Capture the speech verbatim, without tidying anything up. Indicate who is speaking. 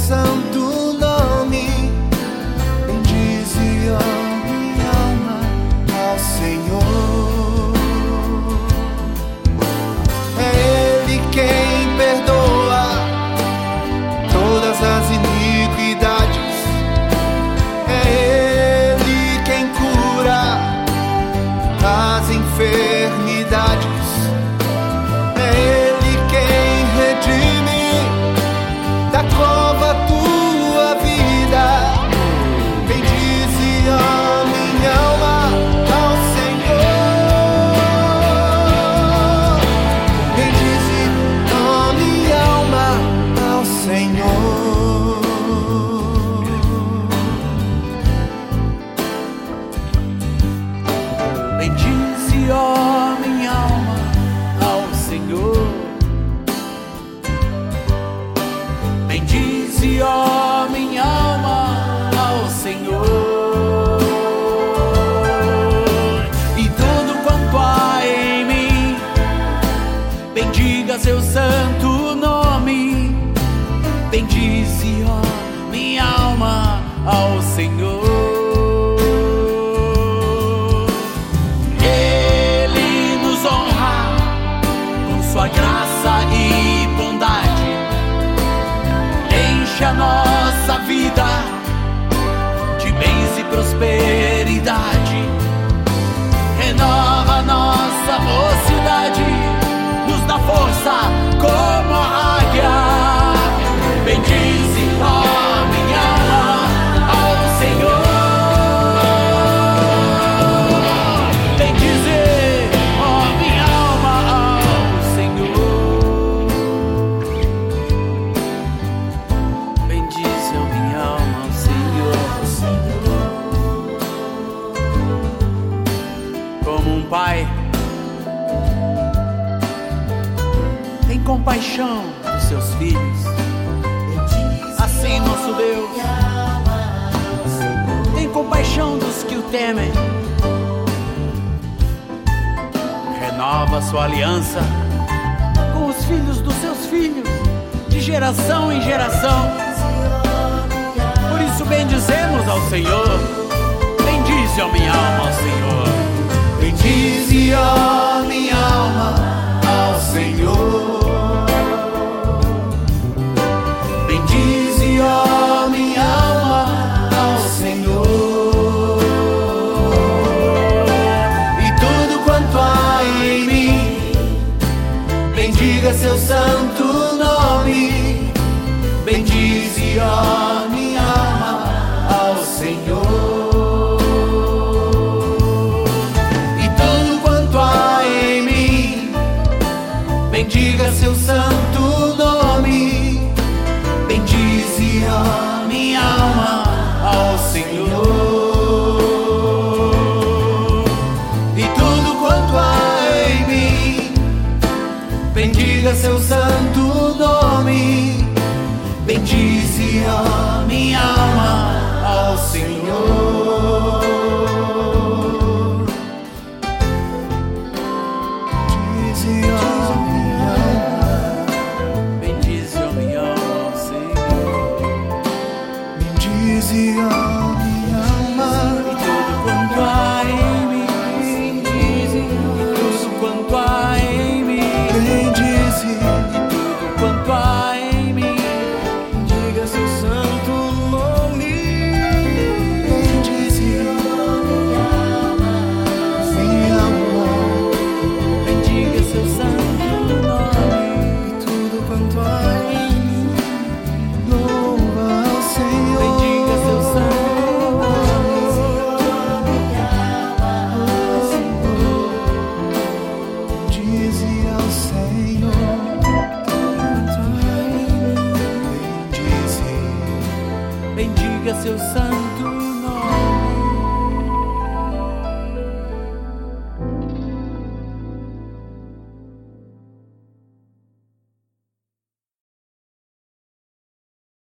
Speaker 1: santo nome. Bendize, ó minha alma, ao Senhor. É Ele quem perdoa todas as iniquidades. É Ele quem cura as enfermidades. É Ele quem redime da cova tua vida. Bendize, ó minha alma, ao Senhor. Bendize, ó minha alma, ao Senhor.
Speaker 2: Bendize, ó minha alma, ao Senhor. Bendize, ó minha alma, ao Senhor. E tudo quanto há em mim, bendiga seu santo nome. Bendize, ó minha alma, ao Senhor. Ele nos honra com sua graça e bondade. Enche a nossa vida de bens e prosperidade. Renova nossa mocidade, nos dá força como a águia. Bendize, ó minha alma, ao Senhor. Bendize, ó minha alma, ao Senhor. Bendize, ó minha alma, ao Senhor. Como um pai tem compaixão dos seus filhos, assim nosso Deus tem compaixão dos que o temem. Renova sua aliança com os filhos dos seus filhos, de geração em geração. Por isso bendizemos ao Senhor. Bendize, ó minha alma, ao Senhor.
Speaker 1: Bendize, ó minha alma, ao Senhor. Bendize, ó minha alma, ao Senhor. E tudo quanto há em mim, bendiga seu santo nome. Bendize, ó minha alma, ao Senhor. E tudo quanto há em mim, bendiga seu santo nome. Bendize, ó minha alma, ao Senhor. E tudo quanto há em mim, bendiga seu santo nome. Bendize, ó minha alma, ao Senhor.